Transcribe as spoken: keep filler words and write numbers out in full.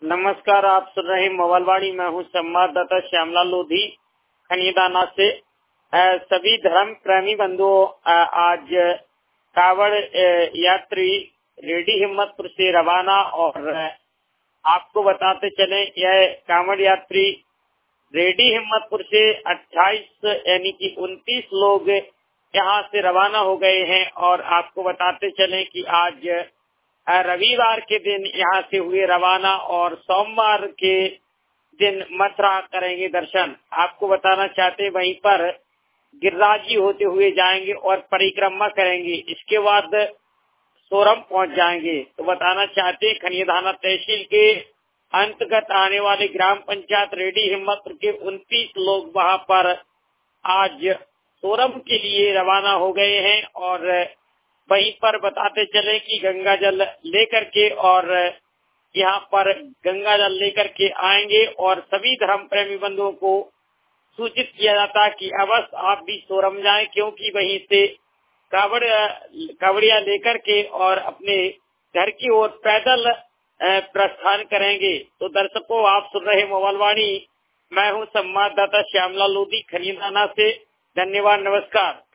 नमस्कार, आप सुन रहे मोबाइलवाणी। मैं हूँ संवाददाता श्यामलाल लोधी खनियादाना से। अ, सभी धर्म प्रेमी बंधुओं, अ, आज कावड़ अ, यात्री रेडी हिम्मतपुर से रवाना। और अ, आपको बताते चले, यह कावड़ यात्री रेडी हिम्मतपुर से अट्ठाईस यानी कि उनतीस लोग यहाँ से रवाना हो गए हैं। और आपको बताते चले कि आज रविवार के दिन यहाँ से हुए रवाना और सोमवार के दिन मथुरा करेंगे दर्शन। आपको बताना चाहते वहीं पर गिरिराजी होते हुए जाएंगे और परिक्रमा करेंगे। इसके बाद सोरम पहुंच जाएंगे। तो बताना चाहते खनियादाना तहसील के अंतर्गत आने वाले ग्राम पंचायत रेडी हिम्मतपुर के उनतीस लोग वहां पर आज सोरम के लिए रवाना हो गए हैं। और वहीं पर बताते चले कि गंगा जल लेकर के और यहाँ पर गंगा जल लेकर के आएंगे। और सभी धर्म प्रेमी बंधुओं को सूचित किया जाता है कि अवश्य आप भी सोरम जाएं, क्योंकि वहीं से कावड़ कावड़िया लेकर के और अपने घर की ओर पैदल प्रस्थान करेंगे। तो दर्शकों, आप सुन रहे मोबाइलवाणी। मैं हूँ संवाददाता श्यामलाल लोधी खनियादाना से। धन्यवाद, नमस्कार।